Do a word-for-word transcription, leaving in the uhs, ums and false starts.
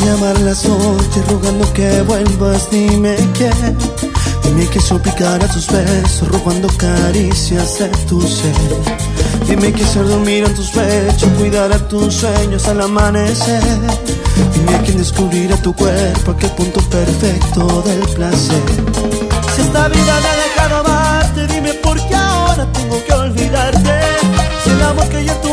llamar las noches rogando que vuelvas. Dime quién, dime que suplicar a tus besos, robando caricias de tu ser. Dime que hacer dormir en tus pechos, cuidar a tus sueños al amanecer. Dime quién descubrirá tu cuerpo, aquel punto perfecto del placer. Si esta vida me ha dejado amarte, dime por qué ahora tengo que olvidarte. Si el amor que yo tuve